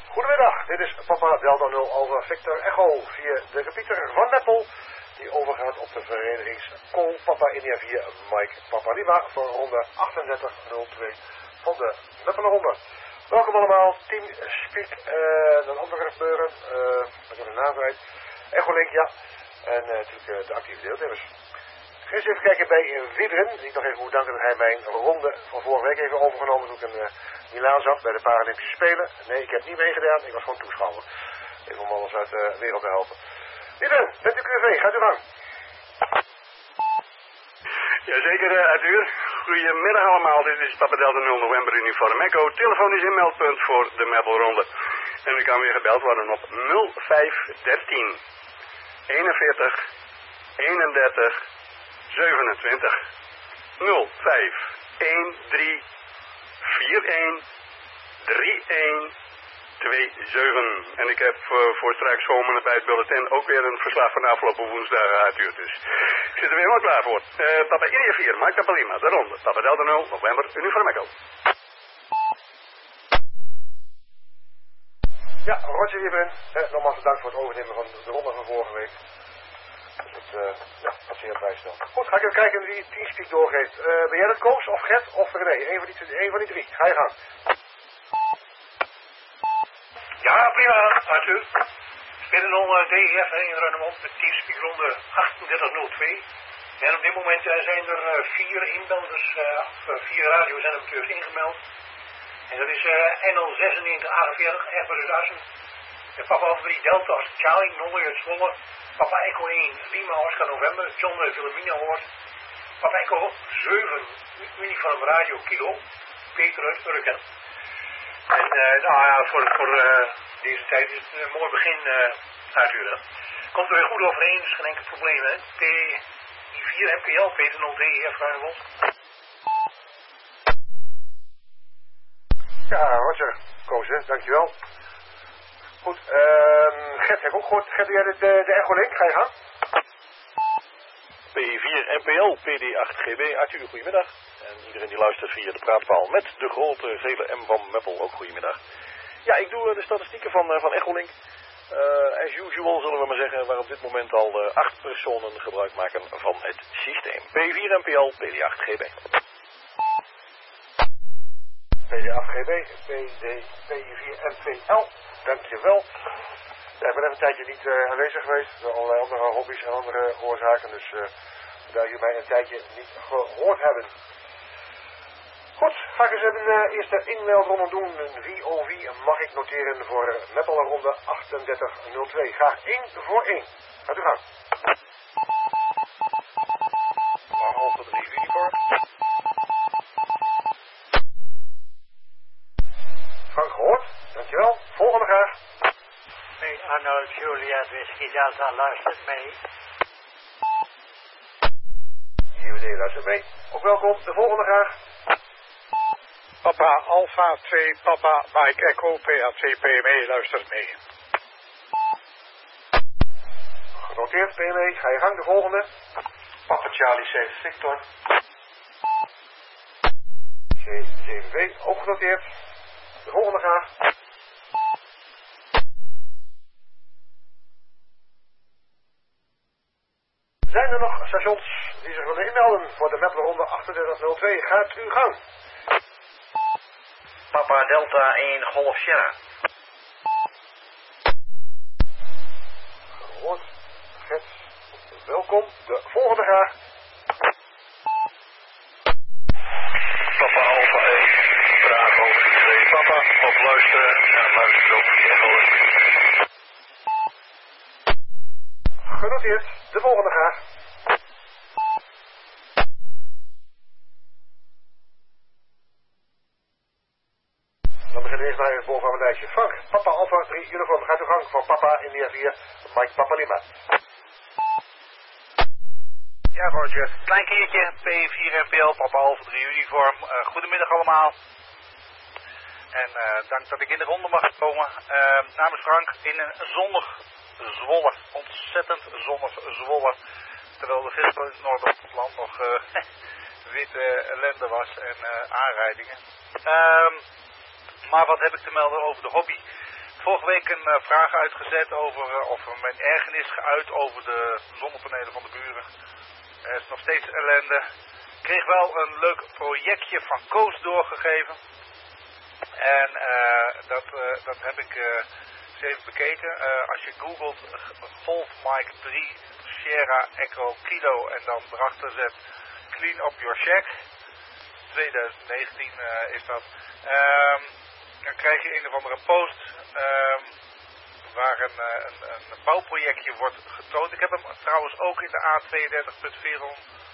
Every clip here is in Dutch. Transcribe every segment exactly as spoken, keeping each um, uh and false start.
Goedemiddag, dit is Papa Delta nul over Victor Echo via de repeater van Meppel, die overgaat op de verenigings Call Papa India vier Mike Papa Lima voor ronde achtendertig nul twee van de Meppelenronde. Welkom allemaal, Team Speak en een andere gebeuren, uh, ik heb de naam kwijt, Echolink, ja, en uh, natuurlijk uh, de actieve deelnemers. Ik ga eens even kijken bij Wiebren. Ik nog even moet danken dat hij mijn ronde van vorige week heeft overgenomen toen ik in uh, Milaan zat bij de Paralympische Spelen. Nee, ik heb niet meegedaan, ik was gewoon toeschouwer. Even om alles uit de wereld te helpen. Wiebren, bent u Q V, gaat u gang. Jazeker, uh, Arthur. Goedemiddag allemaal, dit is Papa Delta nul November Uniform Echo. Telefonisch inmeldpunt voor de Meppelronde. En u kan weer gebeld worden op nul vijf dertien eenenveertig eenendertig zevenentwintig nul vijf een drie vier een drie een twee zeven. En ik heb uh, voor straks komen bij het bulletin ook weer een verslag van de afgelopen woensdag uitgestuurd. Dus ik zit er weer helemaal klaar voor. Uh, Papa India vier, Mike Papa Lima, de ronde. Papa Delta nul, November, Uniform Echo. Ja, Roger Wiebren. Eh, nogmaals bedankt voor het overnemen van de ronde van vorige week. Dus het, uh, ja, dat is heel bijstel. Goed, ga ik even kijken wie Teamspeak doorgeeft. Uh, ben jij dat, Koos, of Gert, of René? Eén van die, een van die drie. Ga je gang. Ja, prima, Arthur. Spelen al uh, D E F in Ruinemond, de Teamspeak ronde achtendertig nul twee. En op dit moment uh, zijn er uh, vier inbelders, uh, of uh, vier radiozenders ingemeld. En dat is uh, N L zesennegentig achtenveertig, Everest Assen. Papa Alfa drie Delta, Charlie, Nolle uit Zwolle. Papa Echo één, Lima, Oscar November, John uh, Wilhelmina Hoort. Papa Echo zeven, Uniform Radio Kilo, Peter uit Urken. En uh, nou ja, voor, voor uh, deze tijd is het een mooi begin uh, uithuren. Komt er weer goed overeen, dus geen enkel probleem, hè. P vier M P L, Peter nul D E F Ruinemond. Ja, Roger, Koos, hè, dankjewel. Goed, uh, Gert, heb ik ook gehoord. Gert, doe jij de, de, de Echolink? Ga je gang? P vier M P L, P D acht G B, Arthur, goedemiddag. En iedereen die luistert via de praatpaal met de grote gele M van Meppel, ook goedemiddag. Ja, ik doe de statistieken van, uh, van Echolink. Uh, as usual, zullen we maar zeggen, waar op dit moment al uh, acht personen gebruik maken van het systeem. P vier M P L, P D acht G B. P D acht G B, P D, P vier M P L, dankjewel. Ja, ik ben even een tijdje niet uh, aanwezig geweest, door allerlei andere hobby's en andere oorzaken, dus uh, daar jullie mij een tijdje niet gehoord hebben. Goed, ga ik eens een uh, eerste inmeldronde doen. Een V O V mag ik noteren voor uh, Meppelronde achtendertig nul twee. Graag één voor één. Gaat u gang. Alfa drie Uniform. Frank gehoord, dankjewel. Volgende graag. Nee, Arno Juliet Whisky Delta luistert mee. J W D luistert mee. Ook welkom, de volgende graag. Papa Alpha twee, Papa Mike Echo, P A twee P M E luistert mee. Genoteerd, P M E, ga je gang, de volgende. Papa Charlie zeven Victor. G zeven V, ook genoteerd. De volgende graag. Zijn er nog stations die zich willen inmelden voor de Meppelronde achtendertig nul twee? Gaat u gang. Papa Delta één Golf Sierra. Gehoord. Gert, welkom. De volgende graag. Papa Alfa één, Bravo twee, Papa, op luisteren en luisteren op via Echo. Genoteerd. De volgende graag. Dan beginnen we eerst maar even boven aan mijn lijstje. Frank, Papa Alfa drie Uniform. Gaat u gang voor Papa India vier, Mike Papa Lima. Ja, Roger. Klein keertje, P vier M P L, Papa Alfa drie Uniform. Uh, goedemiddag allemaal. En uh, dank dat ik in de ronde mag komen. Uh, namens Frank in een zonnig Zwolle. Ontzettend zonnig Zwolle. Terwijl de vis in het noorden van het land nog uh, witte ellende was en uh, aanrijdingen. Uh, maar wat heb ik te melden over de hobby? Vorige week een uh, vraag uitgezet over uh, of mijn ergernis geuit over de zonnepanelen van de buren. Er is nog steeds ellende. Ik kreeg wel een leuk projectje van Koos doorgegeven. En uh, dat, uh, dat heb ik uh, eens even bekeken. Uh, als je googelt Golf Mike drie Sierra Echo Kilo en dan erachter zet Clean Up Your Shack. twintig negentien uh, is dat. Um, dan krijg je een of andere post um, waar een, een, een bouwprojectje wordt getoond. Ik heb hem trouwens ook in de A tweeëndertig punt veerhonderd.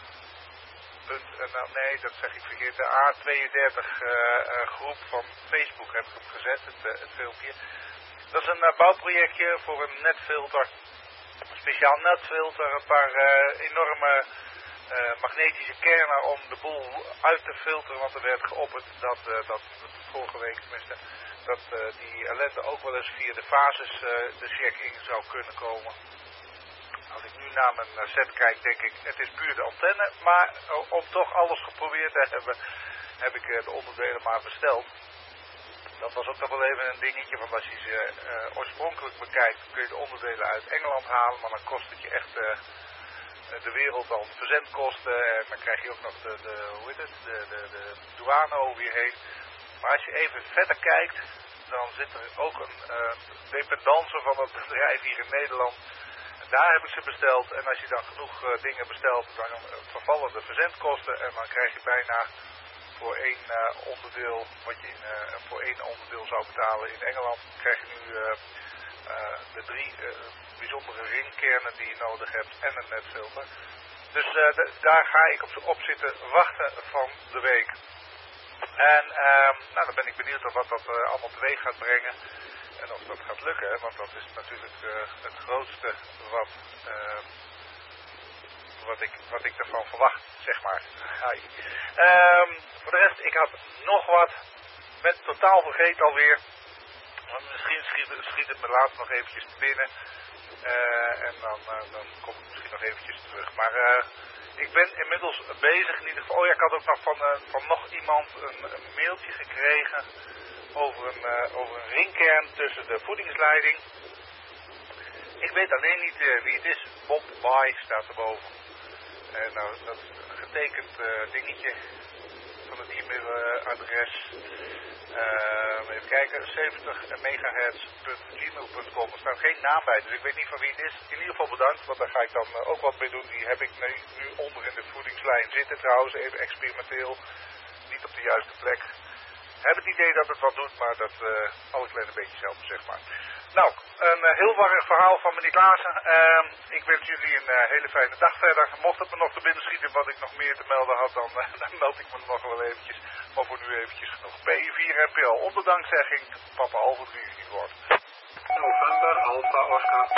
Nou, nee, dat zeg ik verkeerd. De A tweeëndertig uh, uh, groep van Facebook heb ik hem gezet, het, uh, het filmpje. Dat is een uh, bouwprojectje voor een netfilter. Een speciaal netfilter, een paar uh, enorme uh, magnetische kernen om de boel uit te filteren. Want er werd geopperd dat, uh, dat vorige week tenminste, dat uh, die ellende ook wel eens via de fases uh, de check in zou kunnen komen. Als ik nu naar mijn set kijk, denk ik, het is puur de antenne. Maar uh, om toch alles geprobeerd te hebben, heb ik uh, de onderdelen maar besteld. Dat was ook nog wel even een dingetje, want als je ze uh, oorspronkelijk bekijkt, kun je de onderdelen uit Engeland halen. Maar dan kost het je echt uh, de wereld aan verzendkosten. En dan krijg je ook nog de, de hoe heet het, de, de, de douane over je heen. Maar als je even verder kijkt, dan zit er ook een uh, dependance van het bedrijf hier in Nederland. Daar heb ik ze besteld en als je dan genoeg uh, dingen bestelt, dan uh, vervallen de verzendkosten en dan krijg je bijna voor één uh, onderdeel, wat je in, uh, voor één onderdeel zou betalen in Engeland, krijg je nu uh, uh, de drie uh, bijzondere ringkernen die je nodig hebt en een netfilter. Dus uh, de, daar ga ik op, op zitten wachten van de week. En uh, nou, dan ben ik benieuwd wat dat uh, allemaal teweeg gaat brengen. En of dat gaat lukken, hè, want dat is natuurlijk uh, het grootste wat, uh, wat, ik, wat ik ervan verwacht, zeg maar. Um, voor de rest, ik had nog wat, ben totaal vergeten alweer. Want misschien schiet, schiet het me later nog eventjes te binnen. Uh, en dan, uh, dan kom ik misschien nog eventjes terug. Maar uh, ik ben inmiddels bezig in ieder geval. Oh ja, ik had ook nog van, uh, van nog iemand een, een mailtje gekregen over een, uh, over een ringkern tussen de voedingsleiding. Ik weet alleen niet uh, wie het is. Bob By staat erboven. Uh, nou, dat is een getekend uh, dingetje van het e-mailadres. Uh, even kijken, zeventig megahertz punt gmail punt com. Er staat geen naam bij, dus ik weet niet van wie het is. In ieder geval bedankt, want daar ga ik dan uh, ook wat mee doen. Die heb ik nu, nu onder in de voedingslijn zitten trouwens, even experimenteel. Niet op de juiste plek. Ik heb het idee dat het wat doet, maar dat uh, alle kleine beetje zelf, zeg maar. Nou, een uh, heel warrig verhaal van meneer Klaassen. Uh, ik wens jullie een uh, hele fijne dag verder. Mocht het me nog te binnen schieten wat ik nog meer te melden had, dan, uh, dan meld ik me nog wel eventjes. Maar voor nu eventjes genoeg. P vier N P L, onder dankzegging, Papa Alpha drie Uniform. November, Alpha Oscar.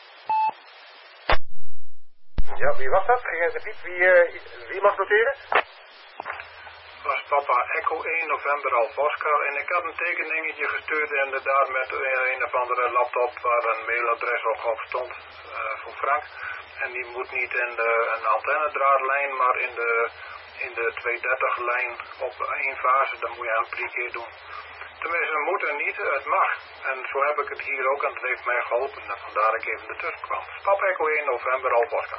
Ja, wie was dat? Ging de piep? Wie, uh, wie mag noteren? Was Papa Echo één November Alpha Oscar en ik had een tekeningetje gestuurd inderdaad met een of andere laptop waar een mailadres ook op stond uh, voor Frank. En die moet niet in de een antennedraadlijn, maar in de, in de tweehonderddertig lijn op één fase, dan moet je hem drie keer doen. Tenminste, het moet en niet, het mag. En zo heb ik het hier ook en het heeft mij geholpen. En vandaar dat ik even ertussen kwam. Papa Echo één November Alpha Oscar.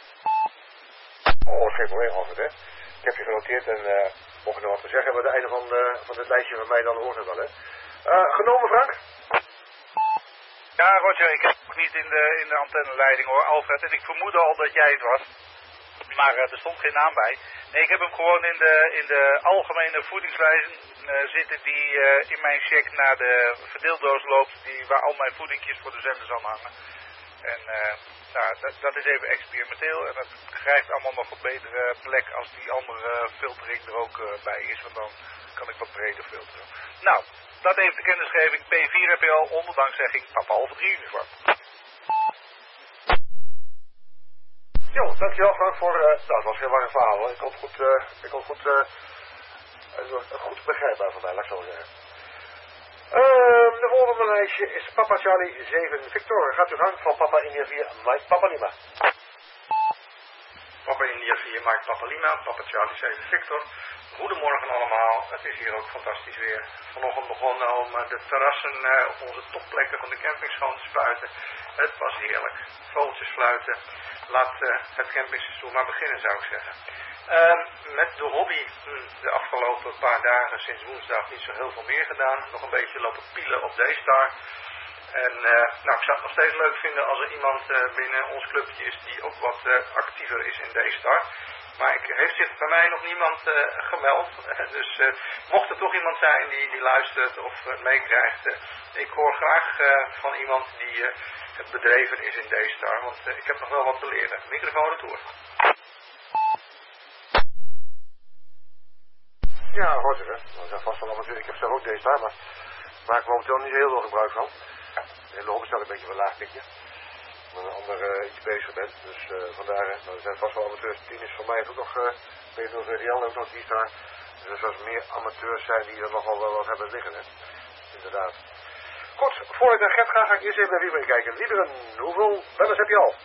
Oh, geen probleem, Alfred, hè? Ik heb je genoteerd en uh, mocht je nog wat te zeggen bij het einde van, de, van dit lijstje van mij, dan hoort het wel, hè? Uh, genomen, Frank? Ja, Roger, ik heb nog niet in de, in de antenneleiding hoor, Alfred. En ik vermoedde al dat jij het was. Maar uh, er stond geen naam bij. Nee, ik heb hem gewoon in de, in de algemene voedingslijst uh, zitten die uh, in mijn check naar de verdeeldoos loopt. Die, waar al mijn voedingjes voor de zenders aan hangen. En uh, nou, dat, dat is even experimenteel. En dat krijgt allemaal nog een betere plek als die andere filtering er ook uh, bij is. Want dan kan ik wat breder filteren. Nou, dat even de kennisgeving. P vier N P L, onder dankzegging, Papa Alpha drie Uniform. Jo, dankjewel Frank voor, uh, nou het was geen warm verhaal hoor. Ik kon het goed, uh, ik kon het goed, uh, uh, goed begrijpbaar voor mij, laat ik zo zeggen. Uh, de volgende lijstje is Papa Charlie zeven Victor. Gaat u gang van Papa India vier Mike Papa Lima. Papa India vier, Mike Papa Lima, Papa Charlie zeven Victor. Goedemorgen allemaal, het is hier ook fantastisch weer. Vanochtend begonnen om de terrassen uh, op onze topplekken van de camping schoon te spuiten. Het was heerlijk. Vogeltjes fluiten. Laat uh, het campingseizoen maar beginnen, zou ik zeggen. Uh, met de hobby hm, de afgelopen paar dagen sinds woensdag niet zo heel veel meer gedaan. Nog een beetje lopen pielen op D-Star. En uh, nou, ik zou het nog steeds leuk vinden als er iemand uh, binnen ons clubje is die ook wat uh, actiever is in D-Star. Maar ik, heeft zich bij mij nog niemand uh, gemeld. Dus uh, mocht er toch iemand zijn die, die luistert of uh, meekrijgt. Uh, ik hoor graag uh, van iemand die uh, bedreven is in D-Star. Want uh, ik heb nog wel wat te leren. Microfoon retour. Ja, Roger, hè. Dat is vast wel amateur. Ik heb zelf ook D-Star, maar maak er momenteel niet heel veel gebruik van. De hele hobby staat een beetje op een laag pitje. Met een ander uh, iets bezig bent. Dus uh, vandaar, hè. Nou, er zijn vast wel amateurs. Tien is voor mij ook nog, uh, B nul V D L ook nog D-Star. Dus er zoals meer amateurs zijn die er nogal wel wat hebben liggen, hè. Inderdaad. Goed, voor ik naar Gert ga, ga ik eerst even naar Wieberen kijken. Wieberen, hoeveel bellers heb je al?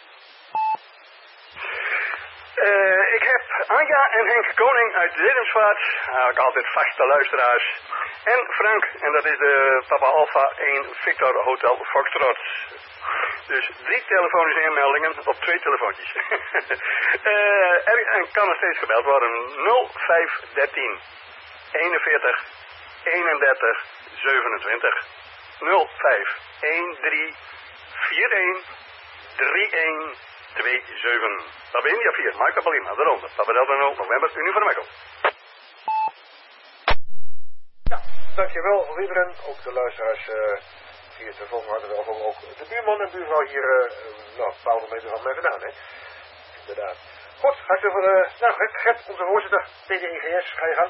Uh, ik heb Anja en Henk Koning uit Dedemsvaart, uh, altijd vaste luisteraars. En Frank, en dat is de Papa Alpha één Victor Hotel Foxtrot. Dus drie telefonische inmeldingen op twee telefoontjes. uh, er en kan er steeds gebeld worden. nul vijf dertien eenenveertig eenendertig zevenentwintig. nul vijf dertien eenenveertig eenendertig zevenentwintig. Papa India vier, Mike Papa Lima, de ronde. Papa Delta nul, november, uniform Echo. Ja, dankjewel Wieberen. Ook de luisteraars uh, via de telefoon hadden welkom. Ook de buurman en buurvrouw hier, uh, nou, een paar meter van mij vandaan, hè. Inderdaad. Goed, ga ik even, uh, nou, Gert, onze voorzitter, P D E G S, ga je gang.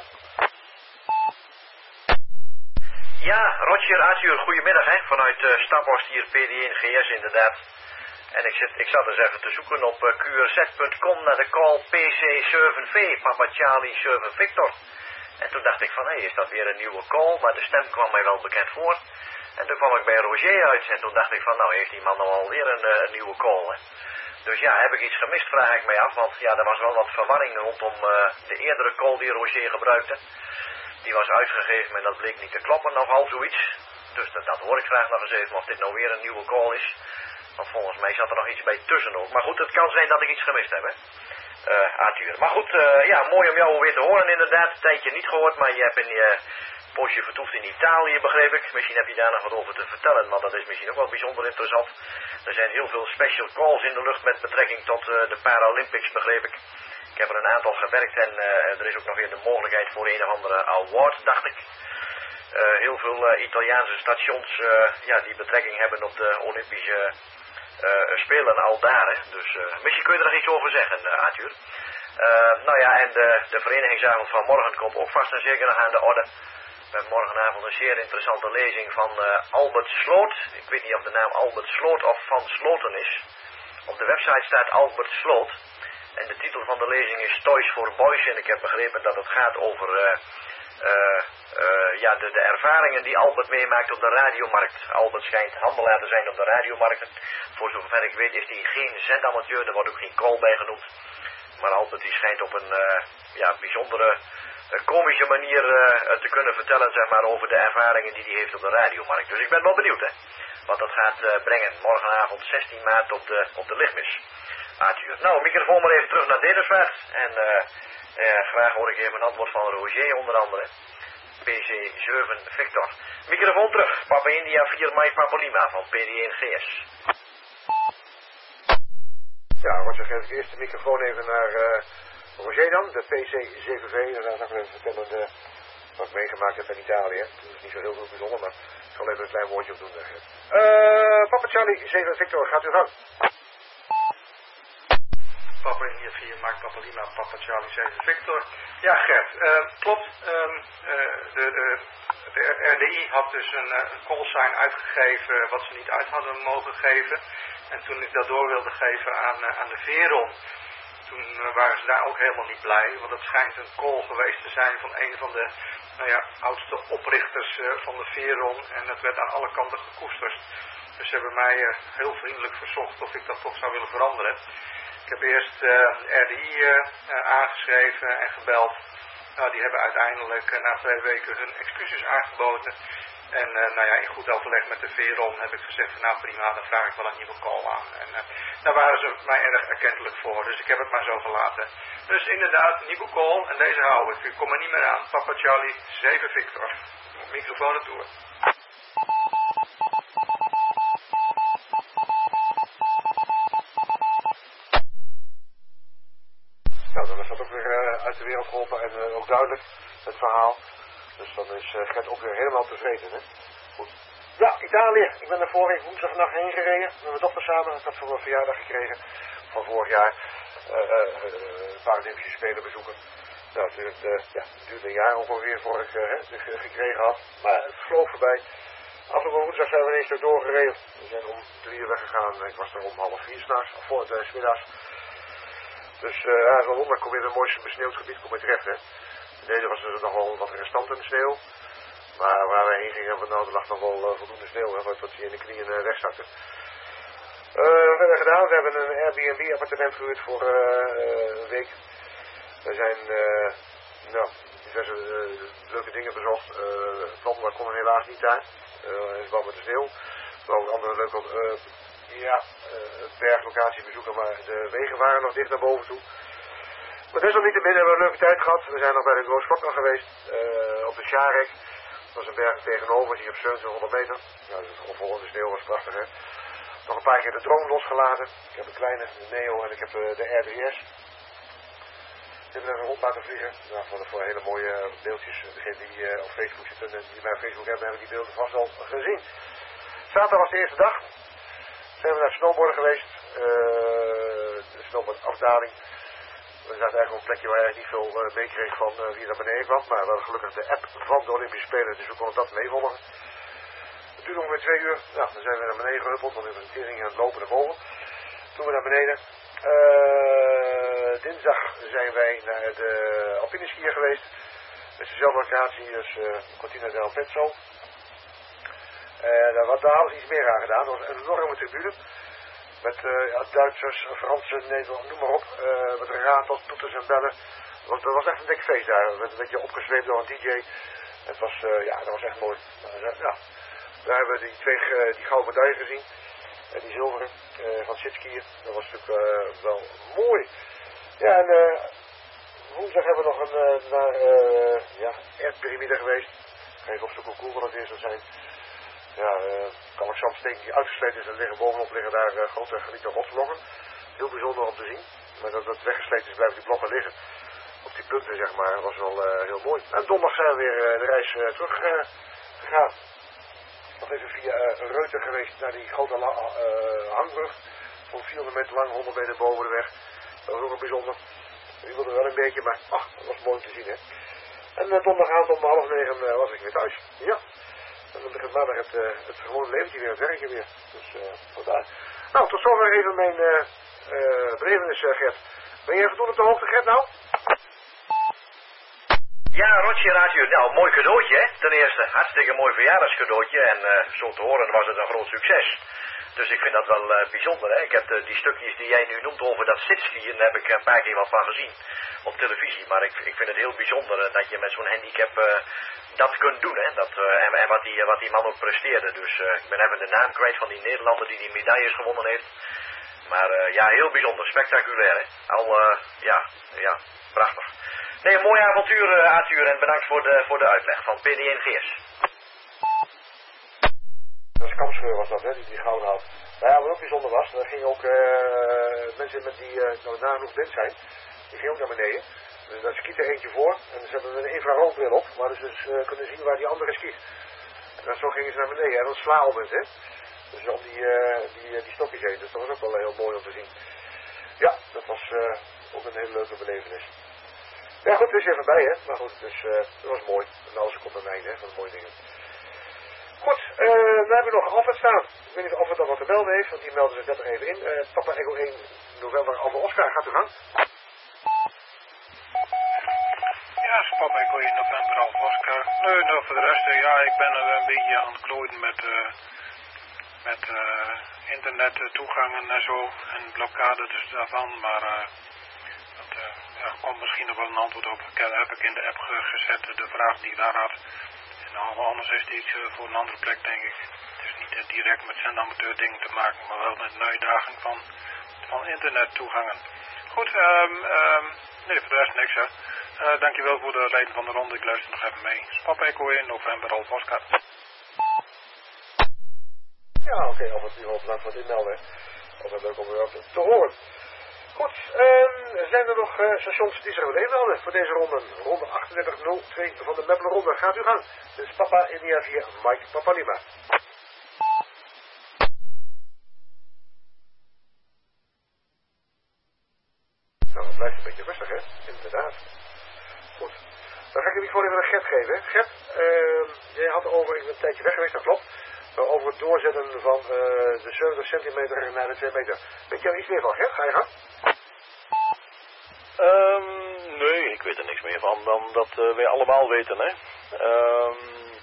Ja, Roger, Arthur, goedemiddag, hè, vanuit uh, Staphorst hier, P D E G S inderdaad. En ik, zit, ik zat eens even te zoeken op uh, Q R Z punt com naar de call P C zeven V, Papa Charlie zeven Victor. En toen dacht ik van, hé, hey, is dat weer een nieuwe call? Maar de stem kwam mij wel bekend voor. En toen kwam ik bij Roger uit en toen dacht ik van, nou heeft die man nou alweer een, uh, een nieuwe call, hè. Dus ja, heb ik iets gemist, vraag ik mij af. Want ja, er was wel wat verwarring rondom uh, de eerdere call die Roger gebruikte. Die was uitgegeven en dat bleek niet te kloppen, nogal zoiets. Dus dat, dat hoor ik graag nog eens even of dit nou weer een nieuwe call is. Want volgens mij zat er nog iets bij tussen ook. Maar goed, het kan zijn dat ik iets gemist heb, hè. Uh, Arthur. Maar goed, uh, ja, mooi om jou weer te horen inderdaad. Een tijdje niet gehoord, maar je hebt een uh, poosje vertoefd in Italië, begreep ik. Misschien heb je daar nog wat over te vertellen, want dat is misschien ook wel bijzonder interessant. Er zijn heel veel special calls in de lucht met betrekking tot uh, de Paralympics, begreep ik. Ik heb er een aantal gewerkt en uh, er is ook nog weer de mogelijkheid voor een of andere award, dacht ik. Uh, heel veel uh, Italiaanse stations uh, ja, die betrekking hebben op de Olympische uh, Spelen al daar. Hè. Dus uh, misschien kun je er nog iets over zeggen, uh, Arthur. Uh, nou ja, en de, de verenigingsavond van morgen komt ook vast en zeker nog aan de orde. We hebben morgenavond een zeer interessante lezing van uh, Albert Sloot. Ik weet niet of de naam Albert Sloot of Van Sloten is. Op de website staat Albert Sloot. En de titel van de lezing is Toys for Boys. En ik heb begrepen dat het gaat over uh, uh, uh, ja, de, de ervaringen die Albert meemaakt op de radiomarkt. Albert schijnt handelaar te zijn op de radiomarkten. Voor zover ik weet is hij geen zendamateur. Er wordt ook geen call bij genoemd. Maar Albert die schijnt op een uh, ja, bijzondere, uh, komische manier uh, te kunnen vertellen, zeg maar, over de ervaringen die hij heeft op de radiomarkt. Dus ik ben wel benieuwd, hè, wat dat gaat uh, brengen. Morgenavond zestien maart op de, op de lichtmis. Arthur. Nou, microfoon maar even terug naar Dedemsvaart. En uh, uh, graag hoor ik even een antwoord van Roger, onder andere. P C zeven Victor. Microfoon terug. Papa India vier Mike Papa Lima van P D één G S. Ja, Roger, geef ik eerst de microfoon even naar uh, Roger dan, de P C zeven V. En dan nog even vertellen de, wat ik meegemaakt heb in Italië. Dat is niet zo heel veel bijzonder, maar ik zal even een klein woordje op doen. Uh, Papa Charlie zeven Victor, gaat u gang. Papa India vier, Mike Papa Lima, Papa Charlie zeven Victor. Ja, Gert, uh, klopt. Um, uh, de, de, de R D I had dus een, een call sign uitgegeven wat ze niet uit hadden mogen geven. En toen ik dat door wilde geven aan, uh, aan de Veron, toen uh, waren ze daar ook helemaal niet blij. Want het schijnt een call geweest te zijn van een van de nou ja, oudste oprichters uh, van de Veron. En dat werd aan alle kanten gekoesterd. Dus ze hebben mij uh, heel vriendelijk verzocht of ik dat toch zou willen veranderen. Ik heb eerst uh, R D I uh, aangeschreven en gebeld. Nou, die hebben uiteindelijk uh, na twee weken hun excuses aangeboden. En uh, nou ja, in goed overleg met de Veron heb ik gezegd van nou prima, dan vraag ik wel een nieuwe call aan. En uh, daar waren ze mij erg erkentelijk voor, dus ik heb het maar zo gelaten. Dus inderdaad, een nieuwe call en deze hou ik. Ik kom er niet meer aan. Papa Charlie, zeven Victor. Microfoon naartoe. Nou, dan is dat ook weer uh, uit de wereld geholpen en uh, ook duidelijk, het verhaal. Dus dan is uh, Gert ook weer helemaal tevreden, hè. Goed. Ja, Italië. Ik ben er vorige week woensdagnacht heen gereden. Met mijn dochter samen. Ik had voor mijn verjaardag gekregen van vorig jaar. Uh, uh, uh, een paar Olympische Spelen bezoeken. Nou, het duurt, uh, ja, het duurt een jaar ongeveer voor ik uh, gekregen had. Maar het vloog voorbij. Afgelopen woensdag zijn we ineens door doorgereden. We zijn om drie uur weggegaan. Ik was er om half vier s'nachts, of voor het uh, 's middags. Dus uh, ja, het is wel wonder. Ik kom in een mooi besneeuwd gebied kom je terecht, hè. Deze was er nog wel wat restanten sneeuw. Maar waar wij heen gingen, nou, er lag nog wel uh, voldoende sneeuw, hè, wat, wat hier in de knieën uh, wegzakte. Uh, wat hebben we gedaan? We hebben een Airbnb appartement gehuurd voor uh, een week. We zijn uh, nou, diverse uh, leuke dingen bezocht. Uh, het plan kon er helaas niet zijn. Uh, in verband met de sneeuw. We hebben ook andere leuke uh, ja, uh, berglocaties bezoeken, maar de wegen waren nog dicht naar boven toe. Maar desalniettemin hebben we een leuke tijd gehad. We zijn nog bij de Grootschokkan geweest, uh, op de Sjarek. Dat was een berg tegenover, hier op zevenhonderd meter. Nou, dus het opvolgende sneeuw was prachtig, hè. Nog een paar keer de drone losgelaten. Ik heb een kleine Neo en ik heb uh, de R D S. Ik heb er rond laten vliegen. Nou, voor, voor hele mooie beeldjes. Degene die uh, op Facebook zitten en die bij Facebook hebben, hebben die beelden vast al gezien. Zaterdag was de eerste dag. Zijn we naar het snowboarden geweest. Uh, de snowboardafdaling. We zaten eigenlijk op een plekje waar je niet veel uh, meekreeg van uh, wie naar beneden kwam. Maar we hadden gelukkig de app van de Olympische Spelen, dus we konden dat meevolgen. Het duurde ongeveer twee uur. Nou, dan zijn we naar beneden gehuppeld, want we hebben een tering aan het lopen naar boven. Toen we naar beneden. Uh, dinsdag zijn wij naar de alpine skier geweest. Dat is dezelfde locatie, dus uh, Cortina del Pezzo. Uh, daar, daar hadden we iets meer aan gedaan. Dat was een enorme tribune. Met uh, ja, Duitsers, Fransen, Nederland, noem maar op. Uh, met ratels, toeters en bellen. Dat was, dat was echt een dik feest daar. We werd een beetje opgezweept door een D J. Het was, uh, ja, dat was echt mooi. Uh, ja. Daar hebben we die twee uh, die gouden medailles gezien. En die zilveren uh, van Sitskiën. Dat was natuurlijk uh, wel mooi. Ja, en uh, woensdag hebben we nog een uh, naar uh, ja, Erdpyramide geweest. Ga even opzoeken hoe cool dat is zou zijn. Ja, uh, kalkzandsteenk die uitgesleten is en liggen bovenop liggen daar uh, grote gelieten rotsblokken. Heel bijzonder om te zien. Maar dat het weggesleten is blijven die blokken liggen. Op die punten zeg maar, was wel uh, heel mooi. En donderdag zijn we weer uh, de reis uh, terug uh, gegaan. Nog even via uh, Reuten geweest naar die grote uh, hangbrug. Van vierhonderd meter lang, honderd meter boven de weg. Dat was ook wel bijzonder. Die wilde wel een beetje, maar ach, dat was mooi om te zien, hè. En uh, donderdagavond om half negen uh, was ik weer thuis. Ja. En dan begint maandag het, uh, het gewone leventje weer, het werkje weer. Dus uh, vandaar. Nou, tot zover even mijn uh, uh, belevenis, uh, Gert. Ben je even doen op de hoogte, Gert, nou? Ja, Rotje Radio. Nou, mooi cadeautje, hè? Ten eerste, hartstikke mooi verjaardagscadeautje. En uh, zo te horen was het een groot succes. Dus ik vind dat wel uh, bijzonder, hè? Ik heb uh, die stukjes die jij nu noemt over dat zitskiën, daar heb ik een paar keer wat van gezien op televisie. Maar ik, ik vind het heel bijzonder uh, dat je met zo'n handicap uh, dat kunt doen, hè? Dat, uh, en en wat, die, uh, wat die man ook presteerde. Dus uh, ik ben even de naam kwijt van die Nederlander die die medailles gewonnen heeft. Maar uh, ja, heel bijzonder, spectaculair, hè? Al, uh, ja, ja, prachtig. Nee, een mooi avontuur, uh, Arthur, en bedankt voor de, voor de uitleg van P D N G S. Dat is Kampscheur was dat, hè, die die gouden had. Nou ja, wat ook bijzonder was, er gingen ook uh, mensen met die uh, nou, nagenoeg blind zijn, die gingen ook naar beneden. Dus daar skiet er eentje voor en ze hebben een infraroodbril op, waar ze dus uh, kunnen zien waar die andere skiet. En zo gingen ze naar beneden, en dat is slalomend, hè. Dus om die, uh, die, uh, die stokjes heen, dus dat was ook wel heel mooi om te zien. Ja, dat was uh, ook een hele leuke belevenis. Ja goed, het is even voorbij, hè. Maar goed, dus uh, dat was mooi. En alles komt aan einde, hè, van de mooie dingen. Goed, uh, dan hebben we nog Alfred staan. Ik weet niet of Alfred dan wat te melden heeft, want die meldde zich net nog even in. Uh, Papa Echo één november, Alfa Oscar, gaat u gang. Ja, Papa Echo één november, Alfa Oscar. Nee, nou voor de rest, uh, ja, ik ben er een beetje aan het klooien met uh, met uh, internettoegangen en zo en blokkade dus daarvan, maar uh, dat uh, ja, komt misschien nog wel een antwoord op. Ik heb ik in de app ge gezet de vraag die ik daar had. En anders is het iets uh, voor een andere plek, denk ik. Het is niet uh, direct met zendamateur dingen te maken, maar wel met een uitdaging van, van internettoegangen. Goed, um, um, nee, voor de rest niks hè. Uh, dankjewel voor de leiding van de ronde, ik luister nog even mee. Papa Echo in november, Rolf Oscar. Ja, oké, okay, of het nu al bedankt voor het inmelden. Altijd leuk om weer te horen. Goed, um, zijn er nog uh, stations die zich willen inmelden voor deze ronde? Ronde achtendertig nul twee van de Meppelen ronde. Gaat u gang. Dit is Papa India via Mike Papa Lima. Nou, het blijft een beetje rustig, hè? Inderdaad. Goed. Dan ga ik jullie gewoon even naar Gert geven. Gert, uh, jij had over, ik ben een tijdje weg geweest, dat klopt. Uh, over het doorzetten van uh, de zeventig centimeter naar de twee meter. Weet je er iets meer van, Gert? Ga je gang? Um, nee, ik weet er niks meer van dan dat uh, wij allemaal weten, hè. Um,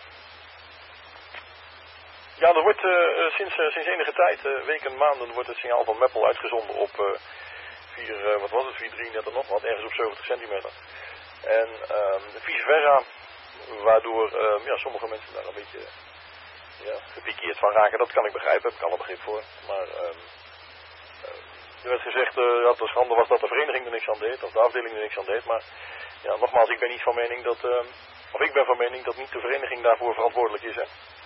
ja, er wordt uh, sinds, uh, sinds enige tijd, uh, weken, maanden, wordt het signaal van Meppel uitgezonden op uh, vier, uh, wat was het, vier drieëndertig nog wat, ergens op zeventig centimeter. En um, vice versa, waardoor uh, ja, sommige mensen daar een beetje ja, gepikeerd van raken. Dat kan ik begrijpen, heb ik alle begrip voor. Maar um, uh, er werd gezegd uh, dat de schande was dat de vereniging er niks aan deed, of de afdeling er niks aan deed. Maar ja, nogmaals, ik ben niet van mening dat, uh, of ik ben van mening dat niet de vereniging daarvoor verantwoordelijk is. Hè.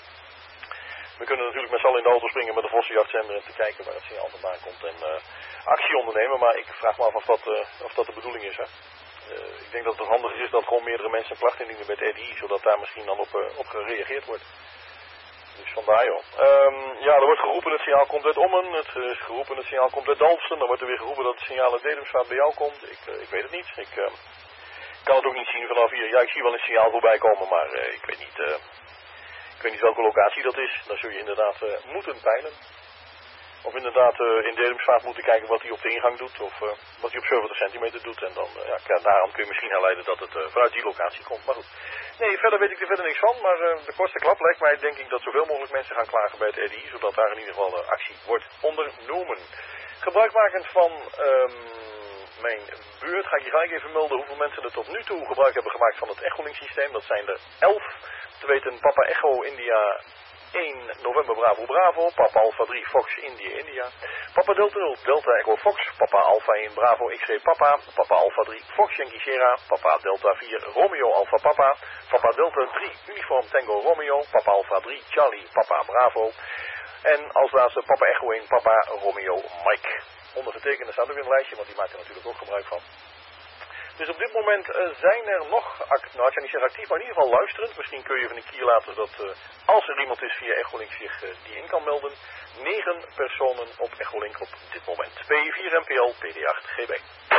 We kunnen natuurlijk met z'n allen in de auto springen met de Vossenjachtzender en te kijken waar het signaal vandaan komt en uh, actie ondernemen. Maar ik vraag me af of dat, uh, of dat de bedoeling is. Hè. Uh, ik denk dat het handig is dat gewoon meerdere mensen een klacht indienen bij het R D I, zodat daar misschien dan op, uh, op gereageerd wordt. Dus vandaar joh. Um, ja, er wordt geroepen het signaal komt uit Ommen, het is geroepen het signaal komt uit Dalfsen, dan wordt er weer geroepen dat het signaal uit Dedemsvaart bij jou komt. Ik, uh, ik weet het niet. Ik uh, kan het ook niet zien vanaf hier. Ja, ik zie wel een signaal voorbij komen, maar uh, ik weet niet... Uh, Ik weet niet welke locatie dat is. Dan zul je inderdaad uh, moeten peilen. Of inderdaad uh, in Dedemsvaart moeten kijken wat hij op de ingang doet. Of uh, wat hij op zeventig centimeter doet. En dan, uh, ja, daaraan kun je misschien herleiden dat het uh, vanuit die locatie komt. Maar goed. Nee, verder weet ik er verder niks van. Maar uh, de kortste klap lijkt mij denk ik dat zoveel mogelijk mensen gaan klagen bij het R D I. Zodat daar in ieder geval uh, actie wordt ondernomen. Gebruikmakend van... Um, mijn beurt ga ik je gelijk even melden hoeveel mensen er tot nu toe gebruik hebben gemaakt van het Echolink systeem. Dat zijn er elf. Te weten Papa Echo India één November Bravo Bravo, Papa Alpha drie Fox India India, Papa Delta nul Delta Echo Fox, Papa Alpha één Bravo X-ray Papa, Papa Alpha drie Fox Yankee Sierra, Papa Delta vier Romeo Alpha Papa, Papa Delta drie Uniform Tango Romeo, Papa Alpha drie Charlie Papa Bravo en als laatste Papa Echo één Papa Romeo Mike. Ondergetekende staat ook in een lijstje, want die maakt er natuurlijk ook gebruik van. Dus op dit moment uh, zijn er nog, nou ik kan niet zeggen actief, maar in ieder geval luisterend. Misschien kun je even een keer laten dat uh, als er iemand is via Echolink zich uh, die in kan melden. Negen personen op Echolink op dit moment. P vier M P L, P D acht G B.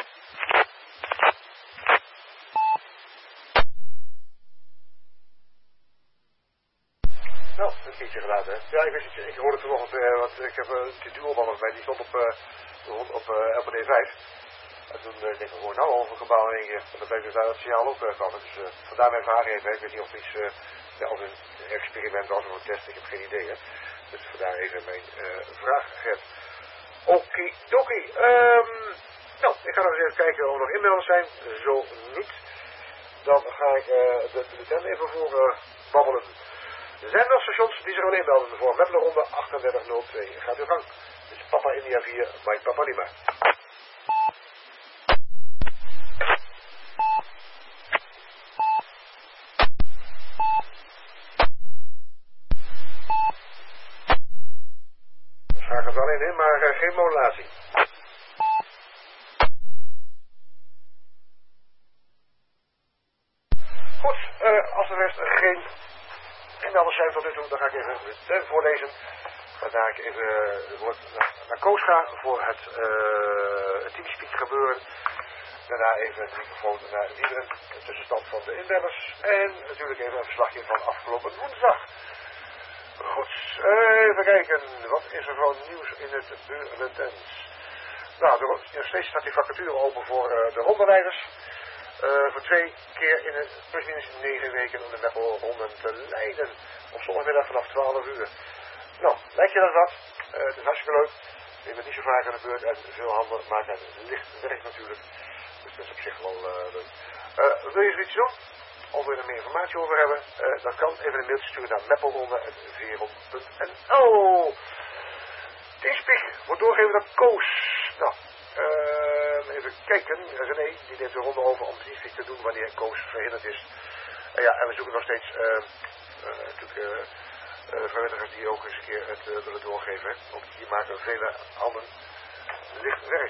Nou, een keertje gedaan hè. Ja, ik, wist, ik hoorde het vanochtend, uh, want ik heb uh, die duo-man bij, die stond op, uh, op uh, L P D vijf. En toen uh, denk ik gewoon nou over een gebouw in één keer. En dan ben ik dus daar het signaal ook uh, kwam. Dus uh, vandaar mijn vraag even. Ik weet niet of het iets, uh, ja, of een experiment was of een test. Ik heb geen idee hè. Dus vandaar even mijn uh, vraag. Okidoki. Um, nou, ik ga nog eens even kijken of er nog inmelders zijn. Zo niet. Dan ga ik uh, de, de tent even voor uh, babbelen. Er zijn nog stations die zich willen inmelden voor Meppelen ronde achtendertig nul twee. Gaat uw gang. Dus Papa India vier, Mike Papa Lima. Schakel er alleen in, maar uh, geen modulatie. Goed, uh, als de rest geen inmelders zijn tot nu toe, dan ga ik even de tent voorlezen. Waarna ik even uh, naar, naar Koos ga voor het uh, teamspeak gebeuren. Daarna even het microfoon naar iedereen, de tussenstand van de inbellers. En natuurlijk even een verslagje van afgelopen woensdag. Goed, even kijken. Wat is er van nieuws in het Buurentens? Nou, er, nog steeds staat die vacature open voor uh, de rondeleiders. Uh, voor twee keer in het plusminus negen weken om de Meppel ronden te leiden. Op zondagmiddag vanaf twaalf uur. Nou, lijkt je dat wat? Uh, het is hartstikke leuk. Je bent niet zo vaak aan de beurt en veel handen maken het licht werk natuurlijk. Dus dat is op zich wel uh, leuk. Uh, wil je zoiets doen? Of wil je er meer informatie over hebben? Uh, dan kan even een mailtje sturen naar meppelronde punt veron punt n l. Teamspeak wordt doorgegeven naar Koos. Nou, uh, even kijken. René, die neemt de ronde over om Teamspeak te doen wanneer Koos verhinderd is. Uh, ja, en we zoeken nog steeds uh, uh, natuurlijk uh, uh, vrijwilligers die ook eens een keer het uh, willen doorgeven. Want hier maken vele handen licht werk.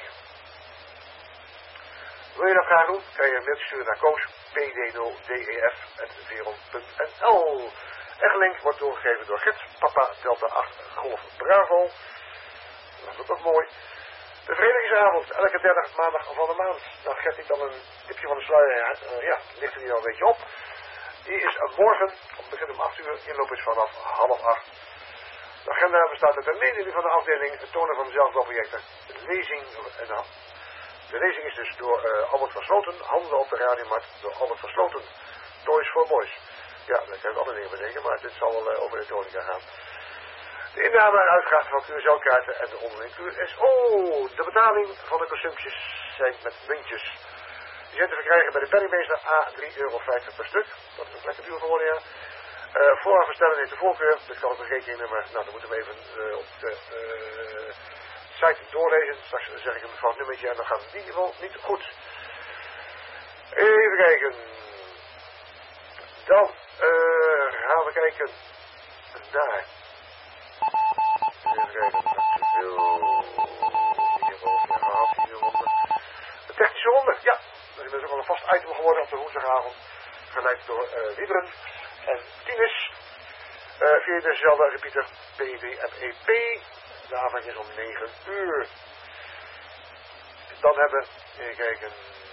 Wil je dat graag doen? Kan je een mailtje sturen naar Koos, p d nul d e f punt veron punt n l. Eggelink wordt doorgegeven door Gids, Papa Delta acht Golf Bravo. Dat is ook nog mooi. De verenigingsavond, elke derde maandag van de maand. Nou, Gert ik dan een tipje van de sluier. Uh, ja, ligt er hier al een beetje op. Die is morgen, het begint om acht uur, inloop is vanaf half acht. De agenda bestaat uit een lezing van de afdeling, het tonen van zelfbouwprojecten, de lezing en de, de lezing is dus door uh, Albert van Sloten, handelen op de radiomarkt door Albert van Sloten. Toys for Boys. Ja, daar kan ik andere dingen bedenken, maar dit zal wel uh, over de tonica gaan. De inname en uitgaven van Q S L-kaarten en de onderling Q S O. De betaling van de consumpties zijn met muntjes. Die zijn te verkrijgen bij de penningmeester A drie euro vijftig per stuk. Dat is ook lekker duur geworden, ja. Uh, vooraf bestellen heeft de voorkeur. Dit kan ik een rekeningnummer. Nou, dan moeten we even uh, op de uh, site doorlezen. Straks zeg ik een fout nummertje en dan gaat het in ieder geval niet goed. Even kijken. Dan uh, gaan we kijken naar... Even kijken, te veel. De technische ronde, ja. Dat is ook al een vast item geworden op de woensdagavond. Geleid door uh, Wieberen en Tines. Uh, via dezelfde repeater P W M E P. De avond is om negen uur. Dan hebben we, even kijken.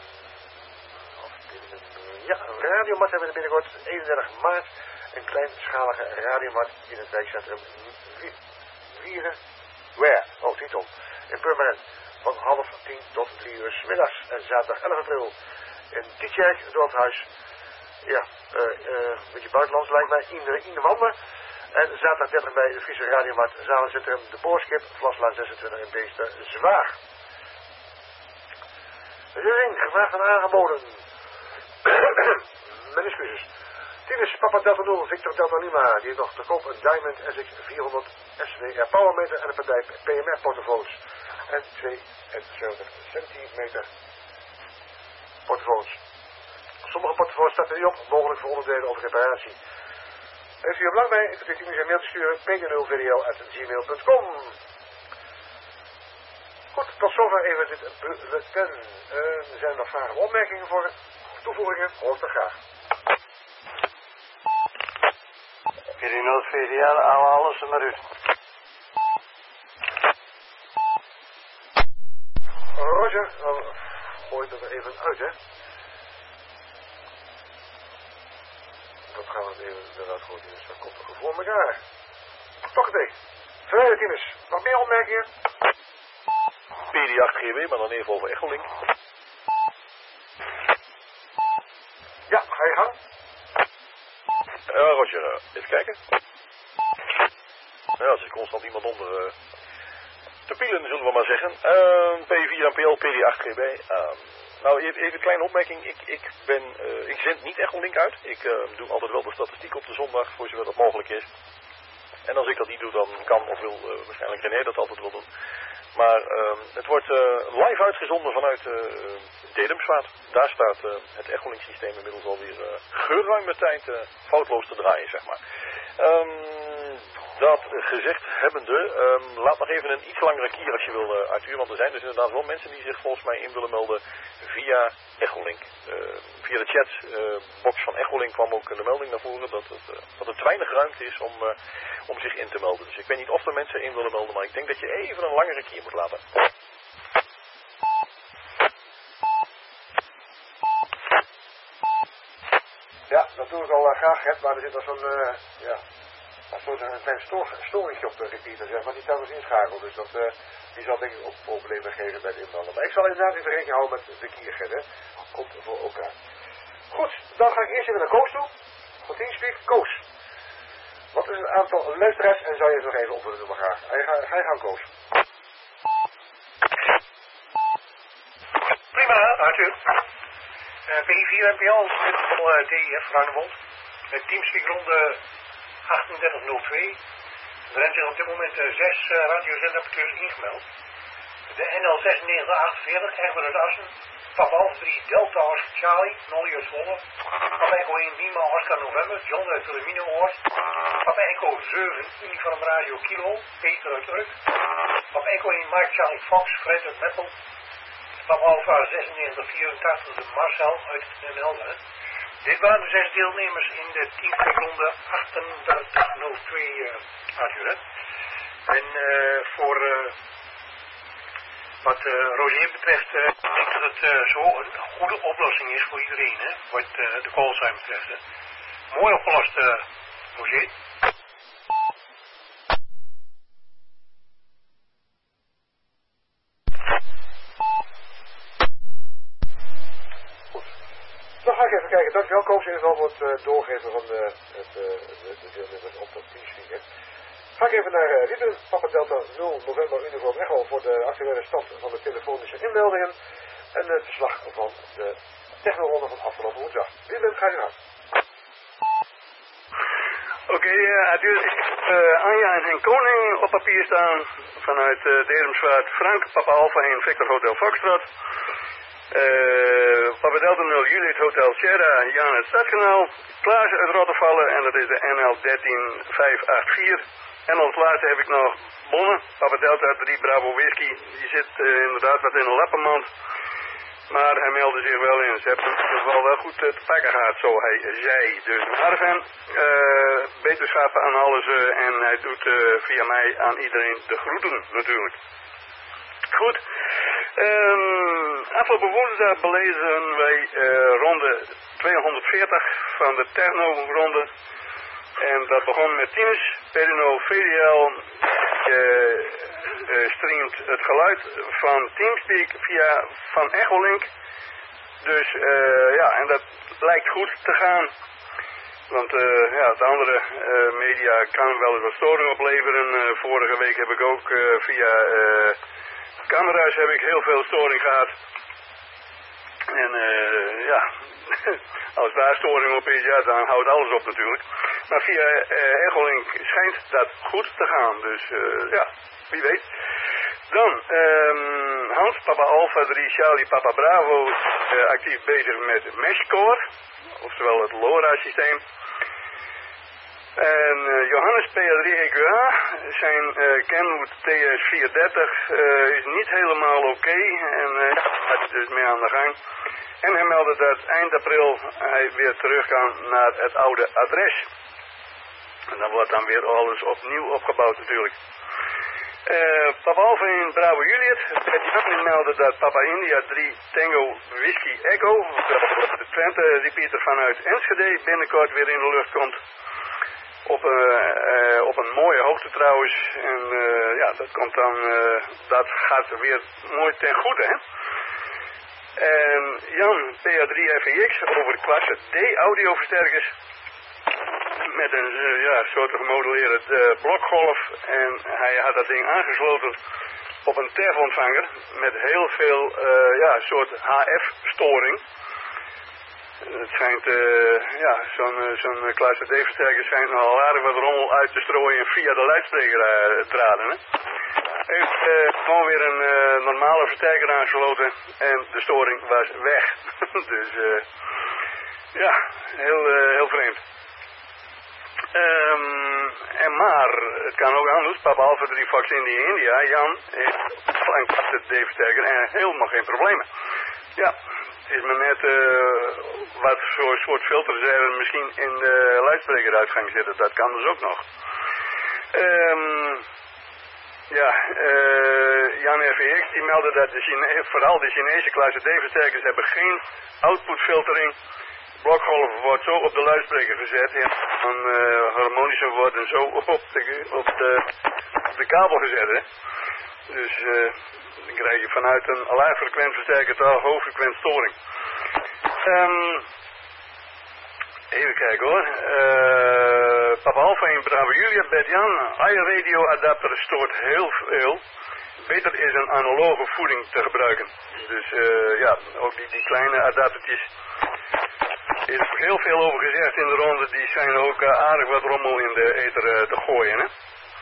Ja, een radiomat hebben we binnenkort. eenendertig maart. Een kleinschalige radiomat in het wijkcentrum Wieren. Where? Oh, titel. In Purmerend. Van half tien tot drie uur 's middags. En zaterdag elf april in Tietjerk, het dorpshuis. Ja, uh, uh, een beetje buitenlands lijkt mij. In, in de wanden. En zaterdag dertig bij de Friese radiomarkt. Zalencentrum De Boorskip. Vlaslaan zesentwintig in Beesten. Zwaar. Ring, gevraagd en aangeboden. Mijn excuses. Tines, Papa Delta nul, Victor Delta Lima. Die heeft nog te koop een Diamond S X vierhonderd S W R Powermeter en een partij P M R portofoons. En tweeënzeventig centimeter portofoons. Sommige portofoons staan er niet op, mogelijk voor onderdelen of reparatie. Heeft u er belang bij? Ik kunt u een mail te sturen, p d nul v d l apenstaartje gmail punt com. Goed, tot zover even dit bulletin. Uh, er zijn nog vragen of opmerkingen voor toevoegingen, hoor ik dan graag. P D nul V D L, alle alles naar u. Roger, dan gooi ik dat er even uit, hè. Dat gaan we even eruit gooien, dus dat komt er voor elkaar. Toch het ding. Verder, Tines. Nog meer opmerkingen? P D acht G W, maar dan even over Echolink. Ja, ga je gang. Ja, uh, Roger, uh, even kijken. Ja, er zit constant iemand onder uh, te pielen, zullen we maar zeggen. Uh, P vier N P L, P D acht G B. Uh, nou, even een kleine opmerking. Ik, ik, ben, uh, ik zend niet Echolink uit. Ik uh, doe altijd wel de statistiek op de zondag, voor zover dat mogelijk is. En als ik dat niet doe, dan kan of wil uh, waarschijnlijk René dat altijd wel doen. Maar uh, het wordt uh, live uitgezonden vanuit uh, Dedemsvaart. Daar staat uh, het Echolink systeem inmiddels alweer uh, geruime tijd uh, foutloos te draaien, zeg maar. Um, dat gezegd hebbende, um, laat nog even een iets langere kier als je wil uh, uit uur. Want er zijn dus inderdaad wel mensen die zich volgens mij in willen melden via Echolink. Uh, via de chatbox uh, van Echolink kwam ook de melding naar voren dat het, uh, dat het te weinig ruimte is om, uh, om zich in te melden. Dus ik weet niet of er mensen in willen melden, maar ik denk dat je even een langere kier moet laten. Ja, dat doe ik al uh, graag, hè, maar er zit al zo'n, uh, ja, een klein storingje op de repeater, zeg maar, die telkens inschakelt. Dus dat, uh, die zal denk ik ook problemen geven bij de inmelden. Maar ik zal inderdaad even rekening houden met de kiergen, hè. Komt voor elkaar. Goed, dan ga ik eerst even naar Koos toe. Voor Teamspeak, Koos. Wat is het aantal luisteraars en zou je het nog even op willen noemen graag? Ga, ga je gang, Koos. Prima, Arthur. Uh, P vier N P L, uh, D I F, Ruinemond. Met teamspeak ronde achtendertig nul twee. Er zijn zich op dit moment uh, zes uh, radiozendapporteurs ingemeld. De N L zesennegentig achtenveertig, Egbert Assen. Papa Alpha drie, Delta Oscar Charlie, Nolly uit Zwolle. Papa Echo één, Lima Oscar November, John uit Wilhelmina Oort. Papa Echo zeven, Uniform Radio Kilo, Peter uit Urk. Papa Echo één, Mike Charlie Fox, Fred uit Meppel. Papa Alpha zesennegentig vierentachtig, de Marcel uit Den Helder. Dit waren de zes deelnemers in de teamspeakronde achtendertig nul twee, uh, Arthur. En uh, voor... Uh, Wat uh, Roger betreft, uh, ik denk dat het uh, zo een goede oplossing is voor iedereen, hè, wat uh, de callsign betreft. Hè. Mooi opgelost, uh, Roger. Goed. Dan ga ik even kijken. Dankjewel, Koos, in ieder geval voor het uh, doorgeven van de, het, uh, de, de deelnemers op dat teamspeak. Ga ik even naar uh, Ruben, Papa Delta nul November Uniform Echo voor de actuele stand van de telefonische inmeldingen en het verslag van de technoronde van afgelopen woensdag. Ruben, ga je gang. Oké, okay, uh, Arthur, ik heb uh, Anja en Henk Koning op papier staan vanuit uh, Deremsvaart, Frank, Papa Alpha één, Victor Hotel Foxtrot. Uh, Papa Delta nul Juliet Hotel Sierra, Jan het Stadskanaal, Klaas uit Rottervallen en dat is de N L dertien vijf acht vier. En als laatste heb ik nog Bonne, Papa Delta drie Bravo Whisky. Die zit uh, inderdaad wat in een lappenmand. Maar hij meldde zich wel in. Ze hebben het wel, wel goed uh, te pakken gehad, zo hij zei. Dus Arven, uh, beterschappen aan alles. Uh, en hij doet uh, via mij aan iedereen de groeten natuurlijk. Goed. Um, afgelopen woensdag belezen wij uh, ronde tweehonderdveertig van de techno-ronde. En dat begon met Tinus, Perino V D L, uh, uh, streamt het geluid van Teamspeak via van Echolink. Dus uh, ja, en dat lijkt goed te gaan. Want uh, ja, de andere uh, media kan wel eens wat storing opleveren. Uh, vorige week heb ik ook uh, via uh, camera's heb ik heel veel storing gehad. En uh, ja, als daar storing op is, ja, dan houdt alles op natuurlijk. Maar via uh, Echolink schijnt dat goed te gaan. Dus uh, ja, wie weet. Dan, um, Hans, Papa Alpha drie, Charlie, Papa Bravo, uh, actief bezig met Meshcore. Oftewel het LoRa-systeem. En uh, Johannes P A drie E Q A, zijn uh, Kenwood T S vierhonderddertig uh, is niet helemaal oké. Okay, en uh, hij is dus mee aan de gang. En hij meldde dat eind april hij weer terug kan naar het oude adres. En dan wordt dan weer alles opnieuw opgebouwd natuurlijk. Uh, Papa Alpha in Bravo Juliet. Het Jan meldde dat Papa India drie Tango Whisky Echo, de Twente repeater vanuit Enschede, binnenkort weer in de lucht komt. Op, uh, uh, op een mooie hoogte trouwens. En uh, ja, dat komt dan, uh, dat gaat weer mooi ten goede, hè. En Jan P A drie F E X over klasse D audioversterkers. Met een uh, ja, soort gemodelleerde uh, blokgolf. En hij had dat ding aangesloten op een T E F-ontvanger. Met heel veel uh, ja, soort H F-storing. Het schijnt, uh, ja, zo'n uh, zo'n klasse D-versterker schijnt nogal aardig wat rommel uit te strooien via de luidsprekerdraden. Hè? Heeft uh, gewoon weer een uh, normale versterker aangesloten en de storing was weg. Dus uh, ja, heel, uh, heel vreemd. Um, en maar, het kan ook anders. Papa Alpha drie Fox India India, Jan, heeft een klasse D-versterker en helemaal geen problemen. Ja. Het is maar net uh, wat voor soort filters er misschien in de luidsprekeruitgang zitten. Dat kan dus ook nog. Um, ja, uh, Jan F E X die meldde dat de Chine vooral de Chinese klasse D-versterkers hebben geen outputfiltering. Blokgolven wordt zo op de luidspreker gezet en dan uh, harmonische worden zo op de, op de, op de kabel gezet. Hè? Dus uh, dan krijg je vanuit een laagfrequent versterker tot hoogfrequent storing. Um, Even kijken hoor. Uh, Papa Alpha in Bravo Julia, Bert Jan. iRadio adapter stoort heel veel. Beter is een analoge voeding te gebruiken. Dus uh, ja, ook die, die kleine adaptertjes. Er is heel veel over gezegd in de ronde. Die zijn ook uh, aardig wat rommel in de ether uh, te gooien. Hè?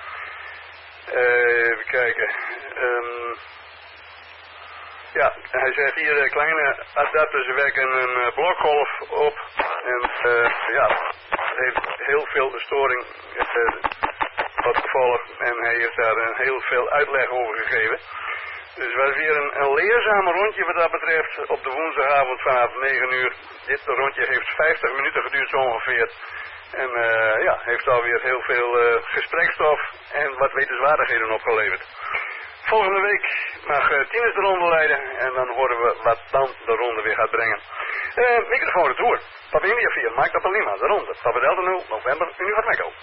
Uh, even kijken. Um, ja, hij zegt hier uh, kleine adapters werken een uh, blokgolf op. En uh, ja, het heeft heel veel storing uh, tot gevolg. En hij heeft daar uh, heel veel uitleg over gegeven. Dus het was weer een, een leerzame rondje wat dat betreft op de woensdagavond vanaf negen uur. Dit rondje heeft vijftig minuten geduurd zo ongeveer. En uh, ja, heeft alweer heel veel uh, gesprekstof en wat wetenswaardigheden opgeleverd. Volgende week mag uh, Tinus de ronde leiden en dan horen we wat dan de ronde weer gaat brengen. Uh, microfoon de Tour. Papa India vier, Mike Papa Lima, de ronde. Papa Delta nul, november, Unie Meco.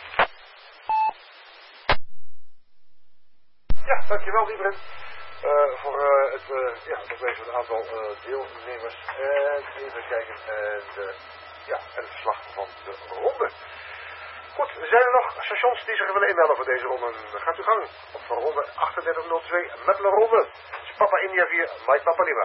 Ja, dankjewel Liebren. Uh, voor uh, het, uh, ja, nog even een aantal uh, deelnemers. En even kijken. En, uh, ja, en het verslag van de ronde. Goed, zijn er nog stations die zich willen inmelden voor deze ronde? Gaat uw gang. Op voor ronde achtendertig nul twee met de ronde. Dus Papa India vier, Mike Papa Lima.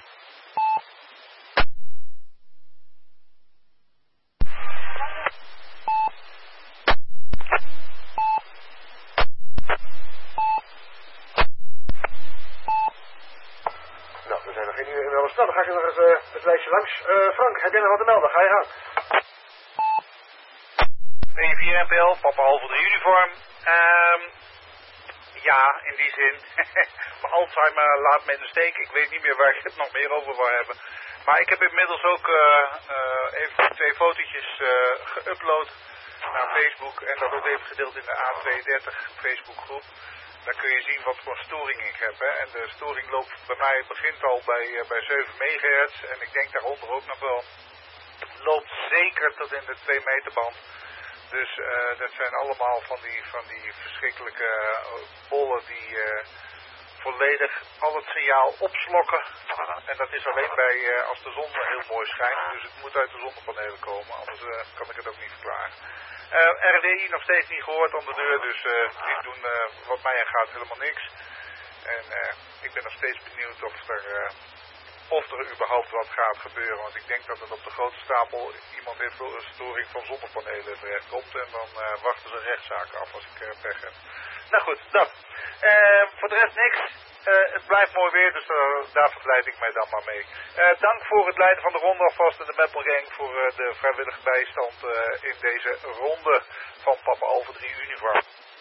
Nou, dan ga ik nog eens uh, het lijstje langs. Uh, Frank, heb jij nog wat te melden? Ga je gaan. P vier N P L, Papa Alpha drie uniform. Um, ja, in die zin. Mijn Alzheimer laat me in de steek. Ik weet niet meer waar ik het nog meer over wil hebben. Maar ik heb inmiddels ook uh, uh, even twee fotootjes uh, geüpload naar Facebook. En dat ook even gedeeld in de A tweehonderddertig Facebookgroep. Dan kun je zien wat voor storing ik heb. Hè. En de storing loopt bij mij, begint al bij, uh, bij zeven megahertz. En ik denk daaronder ook nog wel. Loopt zeker tot in de twee meter band. Dus uh, dat zijn allemaal van die, van die verschrikkelijke uh, bollen die uh, volledig al het signaal opslokken. En dat is alleen bij uh, als de zon heel mooi schijnt. Dus het moet uit de zonnepanelen komen. Anders uh, kan ik het ook niet verklaren. Uh, R D I nog steeds niet gehoord aan de deur, dus uh, die doen uh, wat mij gaat helemaal niks. En uh, ik ben nog steeds benieuwd of er, uh, of er überhaupt wat gaat gebeuren. Want ik denk dat het op de grote stapel iemand heeft een storing van zonnepanelen terecht komt. En dan uh, wachten ze rechtszaken af als ik uh, pech heb. Nou goed, dat. Uh, voor de rest niks. Uh, het blijft mooi weer, dus uh, daar verblijd ik mij dan maar mee. Uh, dank voor het leiden van de ronde alvast en de Meppel Gang voor uh, de vrijwillige bijstand uh, in deze ronde van Papa Alpha drie uniform.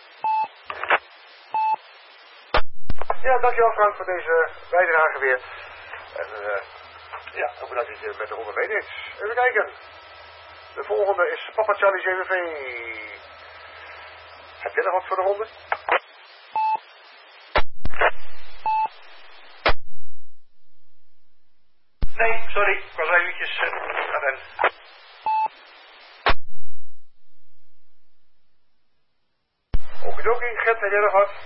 Ja, dankjewel Frank voor deze bijdrage weer. En uh, ja, hopen dat je het met de ronde meeneemt. Even kijken. De volgende is Papa Charlie zeven V. Heb jij nog wat voor de ronde? Nee, sorry. Ik was eventjes uh, aan het... Okidoki, Gert, heb jij nog wat?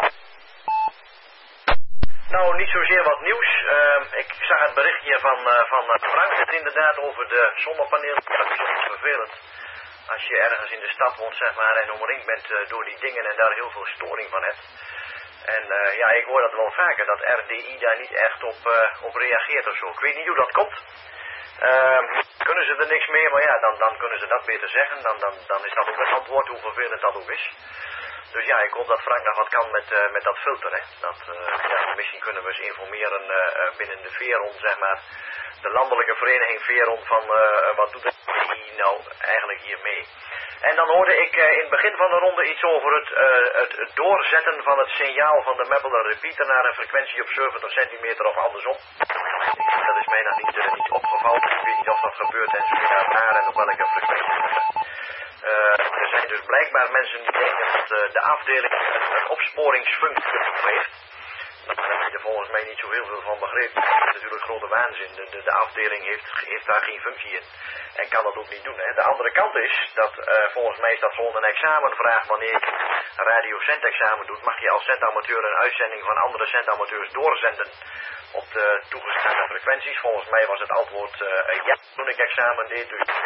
Nou, niet zozeer wat nieuws. Uh, ik zag het berichtje van, uh, van Frank het inderdaad over de zonnepanelen. Dat is soms vervelend. Als je ergens in de stad woont, zeg maar, en omringd bent uh, door die dingen en daar heel veel storing van hebt. En uh, ja, ik hoor dat wel vaker, dat R D I daar niet echt op, uh, op reageert of zo. Ik weet niet hoe dat komt. Uh, kunnen ze er niks meer, maar ja, dan, dan kunnen ze dat beter zeggen. Dan, dan, dan is dat ook het antwoord, hoe vervelend dat ook is. Dus ja, ik hoop dat Frank nog wat kan met, uh, met dat filter, hè. Dat, uh, ja, misschien kunnen we eens informeren uh, binnen de Veron, zeg maar. De landelijke vereniging Veron van uh, wat doet het nou eigenlijk hier mee. En dan hoorde ik uh, in het begin van de ronde iets over het, uh, het, het doorzetten van het signaal van de Meppel repeater naar een frequentie op zeventig centimeter of andersom. Dat is mij nog niet, uh, niet opgevallen. Ik weet niet of dat gebeurt en zo ja, naar en op welke frequentie. Uh, er zijn dus blijkbaar mensen die denken dat uh, de afdeling een, een opsporingsfunctie heeft. Daar heb je er volgens mij niet zo heel veel van begrepen. Dat is natuurlijk grote waanzin. De, de, de afdeling heeft, heeft daar geen functie in. En kan dat ook niet doen. Hè. De andere kant is dat uh, volgens mij is dat gewoon een examenvraag. Wanneer je een radiocentexamen doet, mag je als centamateur een uitzending van andere centamateurs doorzenden op de toegestane frequenties. Volgens mij was het antwoord uh, ja toen ik examen deed. Dus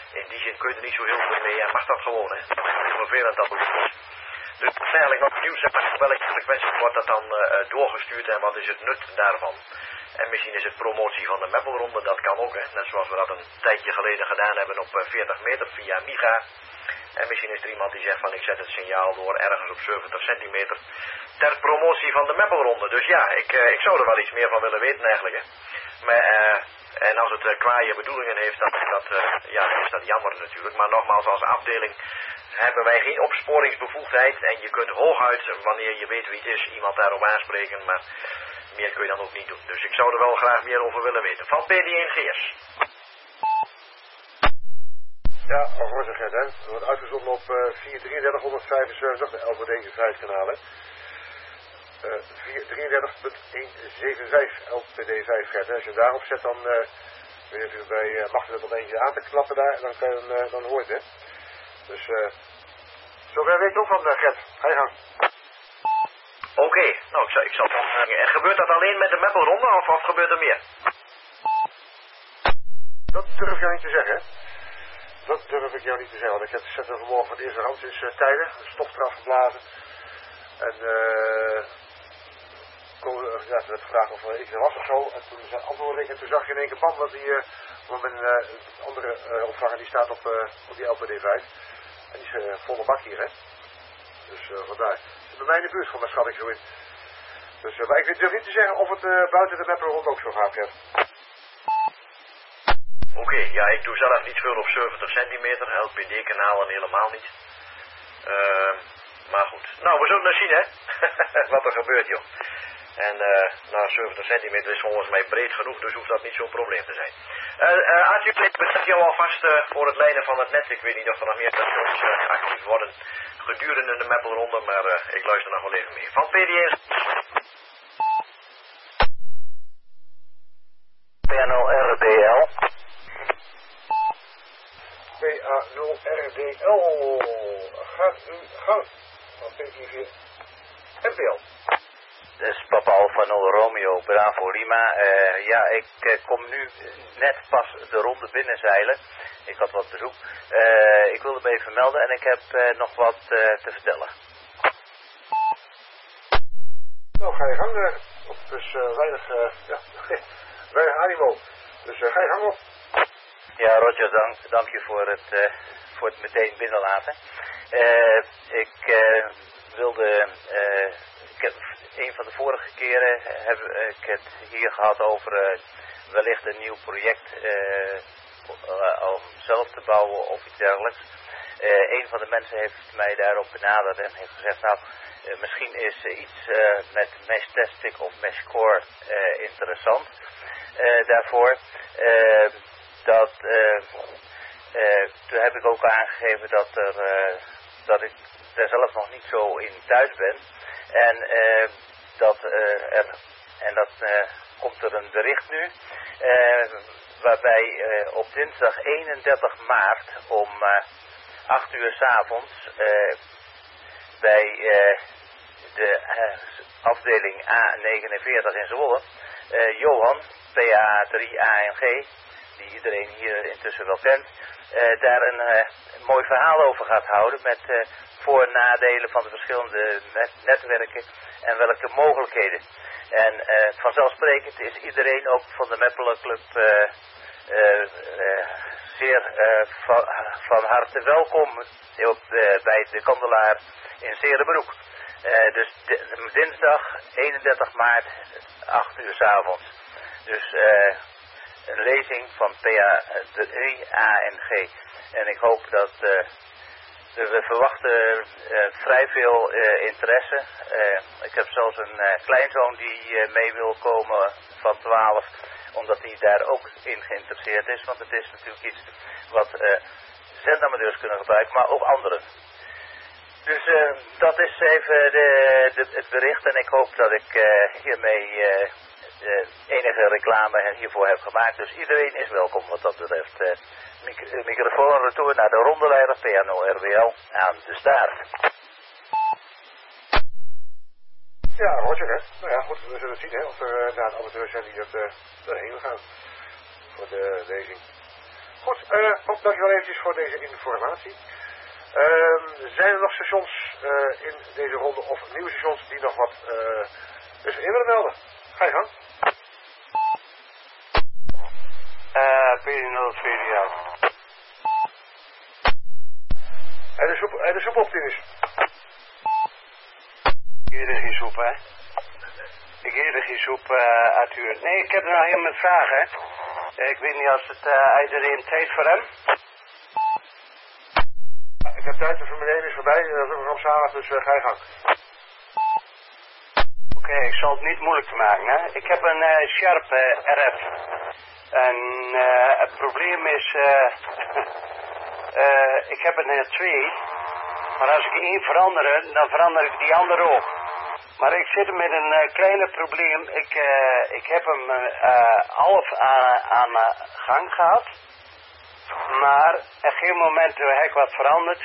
in die zin kun je er niet zo heel veel mee en mag dat gewoon, hè. Hoe vervelend dat ook is. Dus eigenlijk nog nieuws en welke frequentie wordt dat dan uh, doorgestuurd en wat is het nut daarvan? En misschien is het promotie van de Meppelronde, dat kan ook, hè. Net zoals we dat een tijdje geleden gedaan hebben op uh, veertig meter via Miga. En misschien is er iemand die zegt van ik zet het signaal door ergens op zeventig centimeter ter promotie van de Meppelronde. Dus ja, ik, uh, ik zou er wel iets meer van willen weten eigenlijk, hè. Maar, uh, en als het uh, kwaaie bedoelingen heeft, dan is dat, uh, ja, dan is dat jammer natuurlijk. Maar nogmaals, als afdeling hebben wij geen opsporingsbevoegdheid. En je kunt hooguit, wanneer je weet wie het is, iemand daarop aanspreken. Maar meer kun je dan ook niet doen. Dus ik zou er wel graag meer over willen weten. Van P D één G S. Ja, Roger Gert, hè. Er wordt uitgezonden op uh, vier drieëndertig honderdvijfenzeventig, de L V D vijf kanalen. Uh, vier drieëndertig honderdzevenenvijftig L P D vijf, Gert, hè. Als je hem daarop zet, dan uh, weet je even bij uh, mag er nog eentje aan te klappen daar, en dan, kan je hem, uh, dan hoort het, hè. Dus, uh, zover weet ik ook van, uh, Gert. Ga je gang. Oké, okay. nou ik zal, ik zal dan... Uh, en gebeurt dat alleen met de Meppelronde, of, of gebeurt er meer? Dat durf ik jou niet te zeggen, hè. Dat durf ik jou niet te zeggen, want ik heb zet er vanmorgen van de eerste rand sinds uh, tijden, een stofstraf geblazen. En eh, uh, ja, ze werd gevraagd of er iets er was of zo. En toen zei antwoordde ik en toen zag je in één keer bam dat die, uh, want mijn uh, andere uh, opvanger die staat op, uh, op die L P D vijf. En die is uh, volle bak hier, hè. Dus uh, vandaar. Het is bij mij in de buurt van mijn schat ik zo in. Dus, uh, maar ik durf niet te zeggen of het uh, buiten de Meppelronde ook zo gaat, Gert. Oké, okay, ja, ik doe zelf niet veel op zeventig centimeter, L P D-kanalen helemaal niet. Uh, maar goed, nou, we zullen het zien, hè, wat er gebeurt, joh. En uh, nou, zeventig centimeter is volgens mij breed genoeg, dus hoeft dat niet zo'n probleem te zijn. Uh, uh, Arthur, ik bedank jou alvast uh, voor het leiden van het net. Ik weet niet of er nog meer stations uh, actief worden gedurende de Meppelronde, maar uh, ik luister nog wel even mee. Van P D één. P A nul R D L. P A nul R D L. Gaat u gang. Van P vier M P L. Dat is Papa Alpha nul Romeo, Bravo Lima. Uh, ja, ik uh, kom nu net pas de ronde binnenzeilen. Ik had wat bezoek. Uh, ik wilde me even melden en ik heb uh, nog wat uh, te vertellen. Nou, ga je gang. Uh, dus uh, weinig, uh, ja, weinig animo. Dus uh, ga je gang op. Ja, Roger, dank, dank je voor het, uh, voor het meteen binnenlaten. Uh, ik uh, wilde... Uh, ik heb, een van de vorige keren heb ik het hier gehad over uh, wellicht een nieuw project uh, uh, om zelf te bouwen of iets dergelijks. Uh, een van de mensen heeft mij daarop benaderd en heeft gezegd, nou, uh, misschien is uh, iets uh, met Mesh Testic of Mesh Core uh, interessant uh, daarvoor. Uh, dat, uh, uh, toen heb ik ook aangegeven dat, er, uh, dat ik er zelf nog niet zo in thuis ben. En uh, dat uh, er, en dat uh, komt er een bericht nu, uh, waarbij uh, op dinsdag eenendertig maart om uh, acht uur 's avonds uh, bij uh, de uh, afdeling A negenenveertig in Zwolle, uh, Johan, P A drie A N G, die iedereen hier intussen wel kent, uh, daar een uh, mooi verhaal over gaat houden met uh, voor- en nadelen van de verschillende net netwerken en welke mogelijkheden. En uh, vanzelfsprekend is iedereen ook van de Meppelenclub uh, uh, uh, zeer uh, van, van harte welkom op, uh, bij de Kandelaar in Serenbroek. Uh, dus dinsdag eenendertig maart, acht uur 's avonds. Dus uh, een lezing van P A drie A N G. En ik hoop dat... Uh, we verwachten uh, vrij veel uh, interesse. Uh, ik heb zelfs een uh, kleinzoon die uh, mee wil komen van twaalf, omdat hij daar ook in geïnteresseerd is. Want het is natuurlijk iets wat uh, zendamateurs kunnen gebruiken, maar ook anderen. Dus uh, dat is even de, de, het bericht en ik hoop dat ik uh, hiermee uh, uh, enige reclame hiervoor heb gemaakt. Dus iedereen is welkom wat dat betreft. Uh, Mic microfoon retour naar de rondeleider P A nul R D L aan de staart. Ja, Roger, hè. Nou ja, goed, we zullen zien, hè, of er uh, nou, amateurs zijn die dat uh, erheen gaan voor de lezing. Goed, uh, oh, dankjewel eventjes voor deze informatie. Uh, zijn er nog stations uh, in deze ronde of nieuwe stations die nog wat uh, dus in willen melden? Ga je gang. Uh, P nul twee uit. En de soep, en de soep op, Tinus. Ik eet er geen soep, hè? Ik eet er geen soep, uh, Arthur. Nee, ik heb er nog helemaal vragen. Ik weet niet als het uh, iedereen tijd voor hem. Ik heb tijd, dus meneer is voorbij. Dat is ook nog zaterdag, dus uh, ga je gang. Oké, okay, ik zal het niet moeilijk te maken, hè. Ik heb een uh, Sharp uh, R F. En uh, het probleem is... Uh, uh, ik heb er twee. Maar als ik één verander, dan verander ik die andere ook. Maar ik zit met een uh, kleine probleem. Ik, uh, ik heb hem uh, half aan, aan uh, gang gehad. Maar op geen moment heb ik wat veranderd.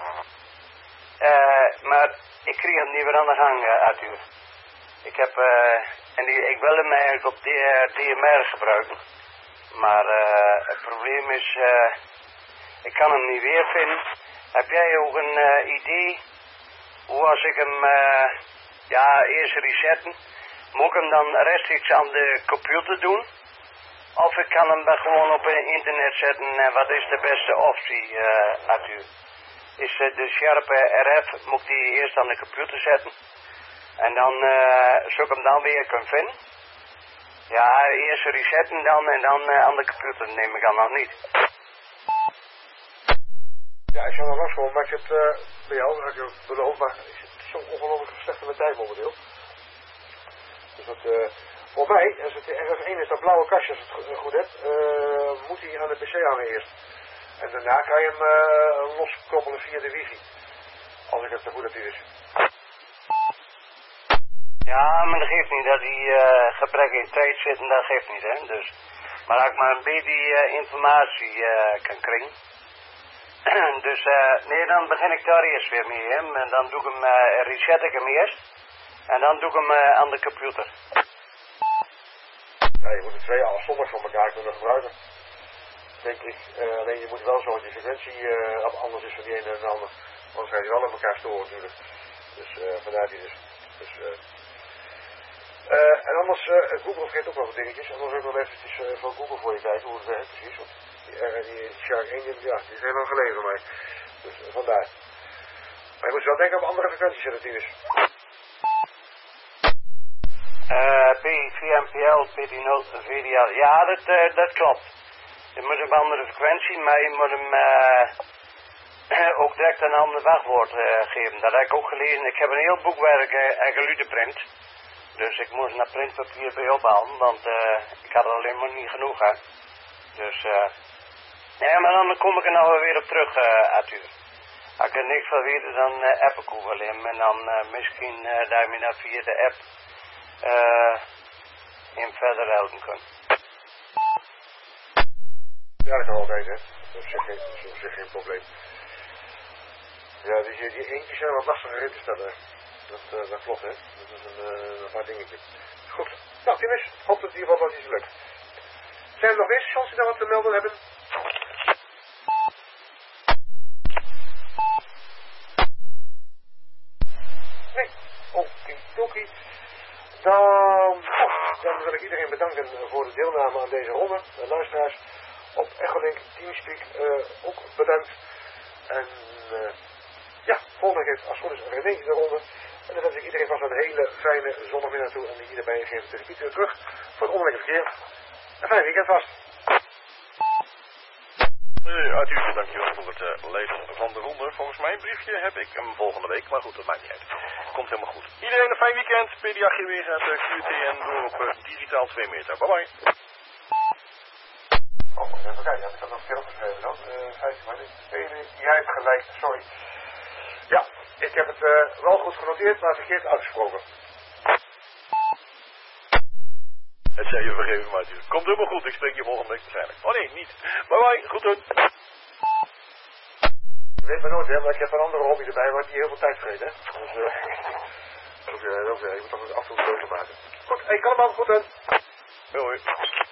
Uh, maar ik kreeg hem niet meer aan de gang, uh, Arthur. Ik heb, uh, en die, ik wil hem eigenlijk op D M R gebruiken. Maar uh, het probleem is, uh, ik kan hem niet weer vinden. Heb jij ook een uh, idee hoe als ik hem, uh, ja, eerst resetten, moet ik hem dan rechtstreeks aan de computer doen? Of ik kan hem dan gewoon op het internet zetten en wat is de beste optie, uh, Arthur? Is uh, de Sharp R F, moet ik die eerst aan de computer zetten? En dan uh, zou ik hem dan weer kunnen vinden? Ja, eerst resetten dan en dan uh, aan de computer, neem ik dan nog niet. Ja, ik zou nog langskomen, maar ik zit uh, bij jou, dat heb ik je beloofd, maar ik zit zo ongelooflijk slecht met tijd momenteel. Dus dat, uh, voor mij, als het de R F één is, dat blauwe kastje, als het goed, goed hebt, uh, moet hij aan de P C hangen eerst. En daarna kan je hem uh, loskoppelen via de wifi. Als ik het zo goed heb hier is. Ja, maar dat geeft niet dat hij uh, gebrek in tijd zit en dat geeft niet, hè. Dus, maar als ik maar een beetje uh, informatie uh, kan krijgen. Dus uh, nee, dan begin ik daar eerst weer mee, hè. En dan doe ik hem, uh, reset ik hem eerst. En dan doe ik hem uh, aan de computer. Ja, je moet de twee afzonderlijk van elkaar kunnen gebruiken. Denk ik. Uh, alleen je moet wel zorgen dat je frequentie uh, anders is van die ene en de ander. Anders ga je wel op elkaar storen natuurlijk. Dus uh, vandaar die dus. dus uh, uh, en anders, uh, Google vergeet ook nog wat dingetjes. En dan zal ik nog eventjes uh, van Google voor je kijken hoe het werkt precies. Want die, uh, die Shark één, ja, die is heel lang geleden voor mij. Dus uh, vandaar. Maar je moet wel denken op andere frequenties zetten, Tinus. Uh, P V M P L, P D nul, V D L. Ja, dat, uh, dat klopt. Je moet een andere frequentie, maar je moet hem uh, ook direct een ander wachtwoord uh, geven. Dat heb ik ook gelezen. Ik heb een heel boekwerk uh, geluidenprint. Dus ik moest naar printpapier bij ophalen, want uh, ik had er alleen maar niet genoeg aan. Dus, uh, nee, maar dan kom ik er nou weer op terug, uh, Arthur. Als ik er niks van weet, dan uh, app ik ook wel in. En dan uh, misschien uh, dat je me dan via de app uh, in verder helpen kunt. Ja, dat kan altijd, hè. Dat is geen, dat is geen probleem. Ja, die, die eentjes zijn wat lastiger in te stellen. Dat, uh, dat klopt, hè. Dat is een, uh, een paar dingetje. Goed. Nou, Tinus, hoop dat het in ieder geval wat iets lukt. Zijn er nog meer stations die daar wat te melden hebben? Nee. Okidoki. Dan, oh, dan wil ik iedereen bedanken voor de deelname aan deze ronde. De luisteraars op Echolink, Teamspeak uh, ook bedankt. En uh, ja, volgende keer als het goed is René de ronde. En dan wens ik iedereen vast een hele fijne zondagmiddag toe. En die hierbij geven de repeat weer terug voor het onderweg verkeer. Een fijn weekend vast. Uh, Arthur, dankjewel voor het uh, lezen van de ronde. Volgens mijn briefje heb ik hem volgende week, maar goed, dat maakt niet uit. Komt helemaal goed. Iedereen een fijn weekend. P D A G weer uit uh, Q T N door op uh, digitaal twee meter. Bye bye. Oh, even kijken, ik had nog een keer opgeschreven dan. Uh, vijftien maar niet. Jij hebt gelijk, sorry. Ja, ik heb het uh, wel goed genoteerd, maar verkeerd uitgesproken. Het zei je vergeven, maar het komt helemaal goed. Ik spreek je volgende week waarschijnlijk. Oh nee, niet. Bye bye, goed doen. Je weet maar nooit, hè, maar ik heb een andere hobby erbij waar die heel veel tijd vreet, hè. Dus, uh, ook, uh, ook, uh, je moet toch af en toe een maken. Goed, hey, kan hem al goed doen. Hoi hoi.